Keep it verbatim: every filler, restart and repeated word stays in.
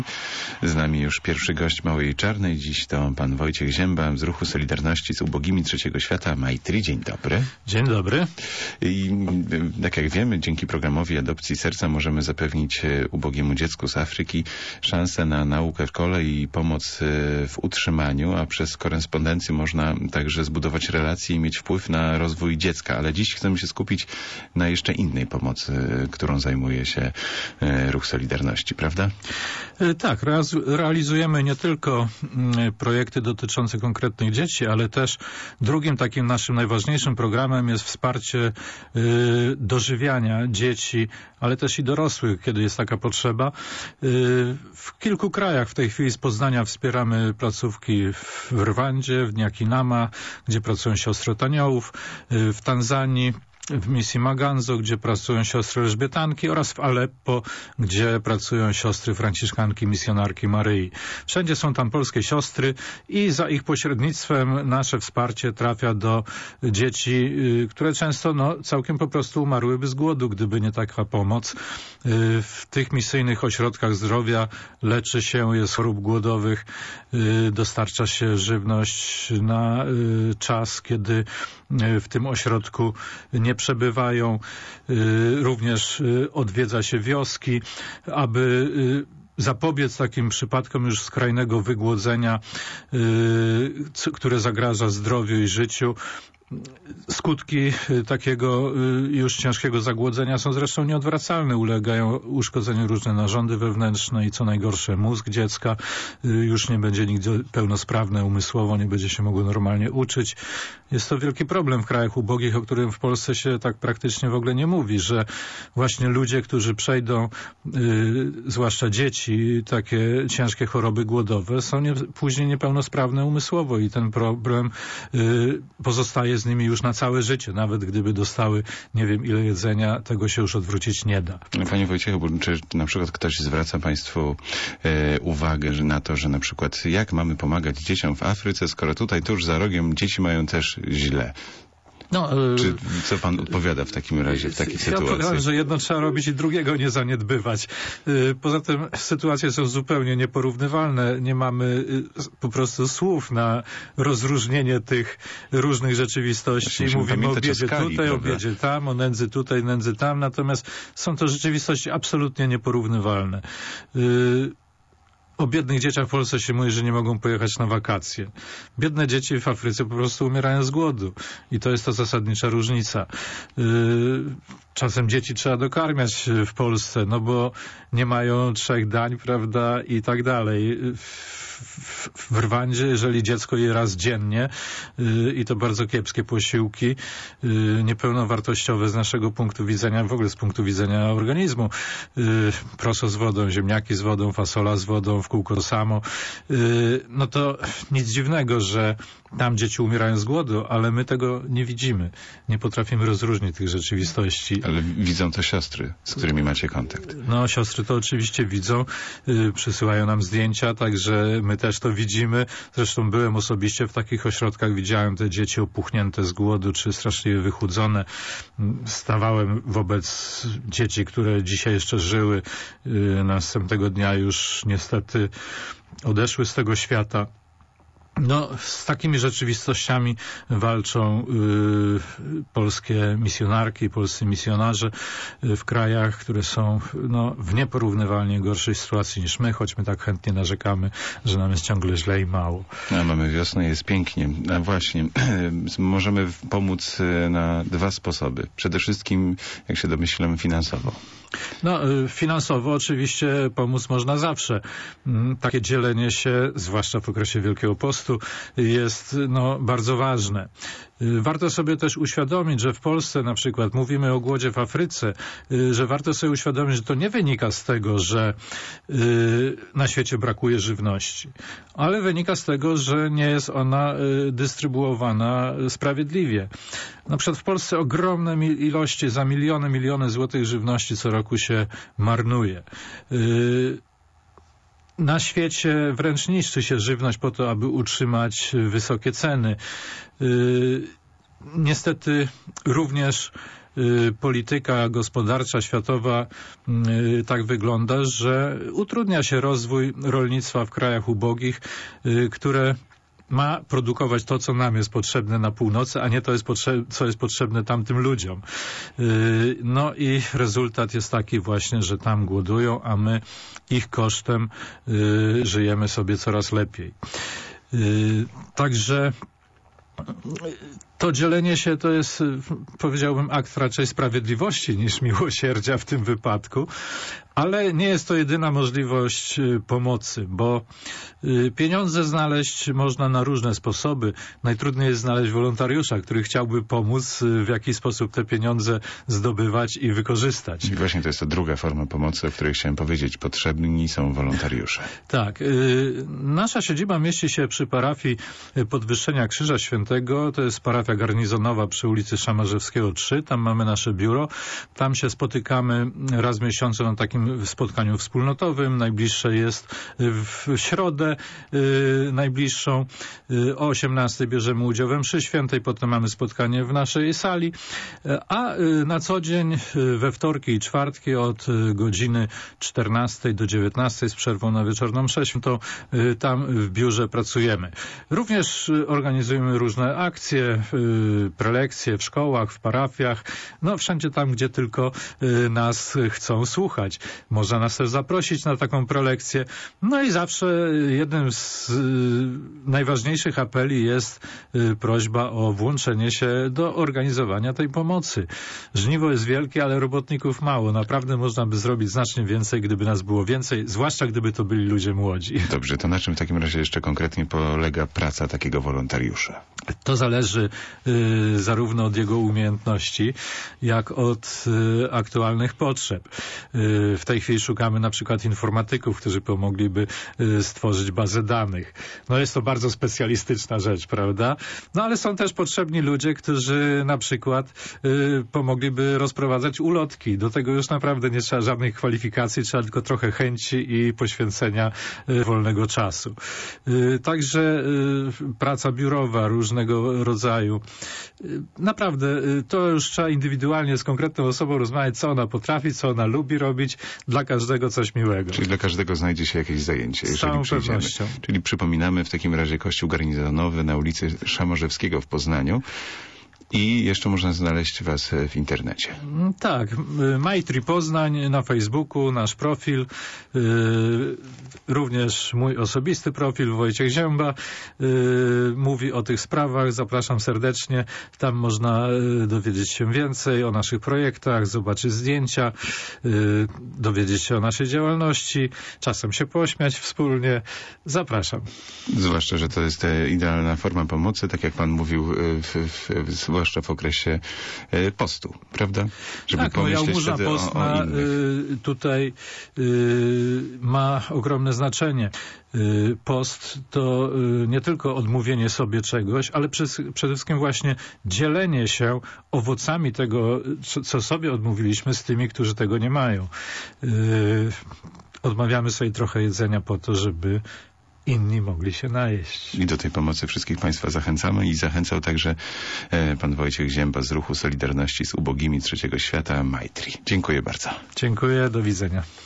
Z nami już pierwszy gość Małej i Czarnej. Dziś to pan Wojciech Zięba z Ruchu Solidarności z Ubogimi Trzeciego Świata. Majtri, dzień dobry. Dzień dobry. I tak jak wiemy, dzięki programowi Adopcji Serca możemy zapewnić ubogiemu dziecku z Afryki szansę na naukę w szkole i pomoc w utrzymaniu, a przez korespondencję można także zbudować relacje i mieć wpływ na rozwój dziecka. Ale dziś chcemy się skupić na jeszcze innej pomocy, którą zajmuje się Ruch Solidarności, prawda? Tak, realizujemy nie tylko projekty dotyczące konkretnych dzieci, ale też drugim takim naszym najważniejszym programem jest wsparcie dożywiania dzieci, ale też i dorosłych, kiedy jest taka potrzeba. W kilku krajach w tej chwili z Poznania wspieramy placówki w Rwandzie, w Nyakinama, gdzie pracują siostry od aniołów, w Tanzanii, w misji Maganzo, gdzie pracują siostry Elżbietanki, oraz w Aleppo, gdzie pracują siostry franciszkanki, misjonarki Maryi. Wszędzie są tam polskie siostry i za ich pośrednictwem nasze wsparcie trafia do dzieci, które często no, całkiem po prostu umarłyby z głodu, gdyby nie taka pomoc. W tych misyjnych ośrodkach zdrowia leczy się, jest chorób głodowych, dostarcza się żywność na czas, kiedy w tym ośrodku nie przebywają. Również odwiedza się wioski, aby zapobiec takim przypadkom już skrajnego wygłodzenia, które zagraża zdrowiu i życiu. Skutki takiego już ciężkiego zagłodzenia są zresztą nieodwracalne. Ulegają uszkodzeniu różne narządy wewnętrzne i co najgorsze mózg dziecka już nie będzie nigdy pełnosprawne umysłowo, nie będzie się mogło normalnie uczyć. Jest to wielki problem w krajach ubogich, o którym w Polsce się tak praktycznie w ogóle nie mówi, że właśnie ludzie, którzy przejdą, yy, zwłaszcza dzieci, takie ciężkie choroby głodowe, są nie, później niepełnosprawne umysłowo i ten problem yy, pozostaje z nimi już na całe życie. Nawet gdyby dostały nie wiem ile jedzenia, tego się już odwrócić nie da. Panie Wojciechu, czy na przykład ktoś zwraca Państwu e, uwagę że na to, że na przykład jak mamy pomagać dzieciom w Afryce, skoro tutaj tuż za rogiem dzieci mają też źle? No, Czy co pan odpowiada w takim razie, w takich ja sytuacjach? Ja odpowiadam, że jedno trzeba robić i drugiego nie zaniedbywać. Poza tym sytuacje są zupełnie nieporównywalne. Nie mamy po prostu słów na rozróżnienie tych różnych rzeczywistości. Mówimy o biedzie tutaj, prawda? O biedzie tam, o nędzy tutaj, nędzy tam. Natomiast są to rzeczywistości absolutnie nieporównywalne. O biednych dzieciach w Polsce się mówi, że nie mogą pojechać na wakacje. Biedne dzieci w Afryce po prostu umierają z głodu. I to jest ta zasadnicza różnica. Czasem dzieci trzeba dokarmiać w Polsce, no bo nie mają trzech dań, prawda, i tak dalej. W, w Rwandzie, jeżeli dziecko je raz dziennie yy, i to bardzo kiepskie posiłki, yy, niepełnowartościowe z naszego punktu widzenia, w ogóle z punktu widzenia organizmu, yy, proso z wodą, ziemniaki z wodą, fasola z wodą, w kółko to samo, yy, no to nic dziwnego, że tam dzieci umierają z głodu, ale my tego nie widzimy. Nie potrafimy rozróżnić tych rzeczywistości. Ale widzą to siostry, z którymi macie kontakt. No, siostry to oczywiście widzą, yy, przysyłają nam zdjęcia, także my też to widzimy. Zresztą byłem osobiście w takich ośrodkach, widziałem te dzieci opuchnięte z głodu, czy straszliwie wychudzone. Stawałem wobec dzieci, które dzisiaj jeszcze żyły. Yy, następnego dnia już niestety odeszły z tego świata. No, z takimi rzeczywistościami walczą y, polskie misjonarki, polscy misjonarze y, w krajach, które są no, w nieporównywalnie gorszej sytuacji niż my, choć my tak chętnie narzekamy, że nam jest ciągle źle i mało. A mamy wiosnę, jest pięknie. A właśnie, możemy pomóc na dwa sposoby. Przede wszystkim, jak się domyślam, finansowo. No, finansowo oczywiście pomóc można zawsze. Takie dzielenie się, zwłaszcza w okresie Wielkiego Postu, jest no, bardzo ważne. Warto sobie też uświadomić, że w Polsce na przykład mówimy o głodzie w Afryce, że warto sobie uświadomić, że to nie wynika z tego, że na świecie brakuje żywności, ale wynika z tego, że nie jest ona dystrybuowana sprawiedliwie. Na przykład w Polsce ogromne ilości, za miliony, miliony złotych żywności co roku się marnuje. Na świecie wręcz niszczy się żywność po to, aby utrzymać wysokie ceny. Niestety również polityka gospodarcza światowa tak wygląda, że utrudnia się rozwój rolnictwa w krajach ubogich, które ma produkować to, co nam jest potrzebne na północy, a nie to, jest co jest potrzebne tamtym ludziom. No i rezultat jest taki właśnie, że tam głodują, a my ich kosztem żyjemy sobie coraz lepiej. Także to dzielenie się to jest, powiedziałbym, akt raczej sprawiedliwości niż miłosierdzia w tym wypadku, ale nie jest to jedyna możliwość pomocy, bo pieniądze znaleźć można na różne sposoby. Najtrudniej jest znaleźć wolontariusza, który chciałby pomóc, w jaki sposób te pieniądze zdobywać i wykorzystać. I właśnie to jest ta druga forma pomocy, o której chciałem powiedzieć. Potrzebni są wolontariusze. Tak. Nasza siedziba mieści się przy parafii Podwyższenia Krzyża Świętego. To jest parafia garnizonowa przy ulicy Szamarzewskiego trzy. Tam mamy nasze biuro. Tam się spotykamy raz w miesiącu na takim spotkaniu wspólnotowym. Najbliższe jest w środę yy, najbliższą. Yy, o osiemnastej bierzemy udział we mszy świętej. Potem mamy spotkanie w naszej sali. Yy, a yy, na co dzień yy, we wtorki i czwartki od yy, godziny czternastej do dziewiętnastej z przerwą na wieczorną mszę świętą yy, tam w biurze pracujemy. Również yy, organizujemy różne akcje, yy, prelekcje w szkołach, w parafiach. No wszędzie tam, gdzie tylko yy, nas chcą słuchać. Można nas też zaprosić na taką prelekcję. No i zawsze jednym z y, najważniejszych apeli jest y, prośba o włączenie się do organizowania tej pomocy. Żniwo jest wielkie, ale robotników mało. Naprawdę można by zrobić znacznie więcej, gdyby nas było więcej, zwłaszcza gdyby to byli ludzie młodzi. Dobrze, to na czym w takim razie jeszcze konkretnie polega praca takiego wolontariusza? To zależy y, zarówno od jego umiejętności, jak od y, aktualnych potrzeb. Y, w tej chwili szukamy na przykład informatyków, którzy pomogliby y, stworzyć bazę danych. No jest to bardzo specjalistyczna rzecz, prawda? No ale są też potrzebni ludzie, którzy na przykład y, pomogliby rozprowadzać ulotki. Do tego już naprawdę nie trzeba żadnych kwalifikacji, trzeba tylko trochę chęci i poświęcenia y, wolnego czasu. Y, także y, praca biurowa różnego rodzaju. Y, naprawdę y, to już trzeba indywidualnie z konkretną osobą rozmawiać, co ona potrafi, co ona lubi robić, dla każdego coś miłego. Czyli dla każdego znajdzie się jakieś zajęcie, Z jeżeli całą przyjdziemy. pewnością. Czyli przypominamy w takim razie Kościół Garnizonowy na ulicy Szamorzewskiego w Poznaniu. I jeszcze można znaleźć was w internecie. Tak, Maitri Poznań na Facebooku, nasz profil, yy, również mój osobisty profil, Wojciech Zięba, yy, mówi o tych sprawach, zapraszam serdecznie, tam można yy, dowiedzieć się więcej o naszych projektach, zobaczyć zdjęcia, yy, dowiedzieć się o naszej działalności, czasem się pośmiać wspólnie, zapraszam. Zwłaszcza, że to jest idealna forma pomocy, tak jak pan mówił, w, w, w, zwłaszcza w okresie postu, prawda? Żeby tak, moja jałmużna postna o, o y, tutaj y, ma ogromne znaczenie. Y, post to y, nie tylko odmówienie sobie czegoś, ale przez, przede wszystkim właśnie dzielenie się owocami tego, co, co sobie odmówiliśmy, z tymi, którzy tego nie mają. Y, odmawiamy sobie trochę jedzenia po to, żeby inni mogli się najeść. I do tej pomocy wszystkich państwa zachęcamy i zachęcał także e, pan Wojciech Zięba z Ruchu Solidarności z Ubogimi Trzeciego Świata, Maitri. Dziękuję bardzo. Dziękuję, do widzenia.